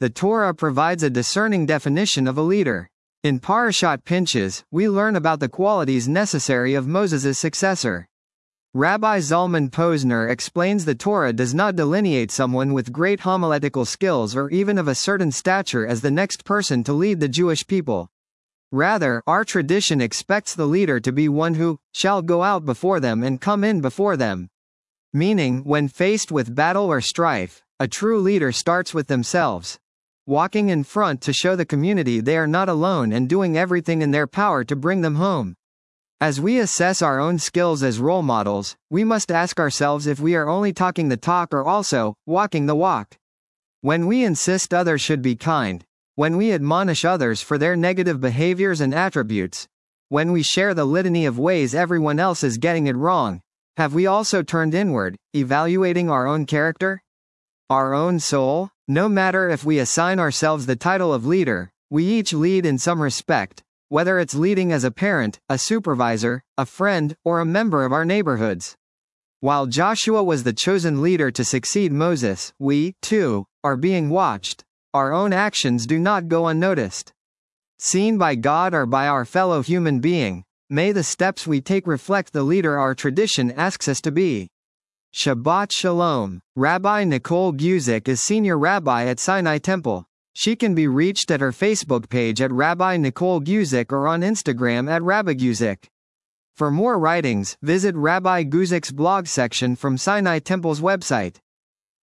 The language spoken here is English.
The Torah provides a discerning definition of a leader. In Parashat Pinchas, we learn about the qualities necessary of Moses' successor. Rabbi Zalman Posner explains the Torah does not delineate someone with great homiletical skills or even of a certain stature as the next person to lead the Jewish people. Rather, our tradition expects the leader to be one who shall go out before them and come in before them. Meaning, when faced with battle or strife, a true leader starts with themselves, walking in front to show the community they are not alone and doing everything in their power to bring them home. As we assess our own skills as role models, we must ask ourselves if we are only talking the talk or also walking the walk. When we insist others should be kind, when we admonish others for their negative behaviors and attributes, when we share the litany of ways everyone else is getting it wrong, have we also turned inward, evaluating our own character? Our own soul? No matter if we assign ourselves the title of leader, we each lead in some respect, whether it's leading as a parent, a supervisor, a friend, or a member of our neighborhoods. While Joshua was the chosen leader to succeed Moses, we, too, are being watched. Our own actions do not go unnoticed. Seen by God or by our fellow human being, may the steps we take reflect the leader our tradition asks us to be. Shabbat Shalom. Rabbi Nicole Guzik is Senior Rabbi at Sinai Temple. She can be reached at her Facebook page at Rabbi Nicole Guzik or on Instagram at Rabbi Guzik. For more writings, visit Rabbi Guzik's blog section from Sinai Temple's website.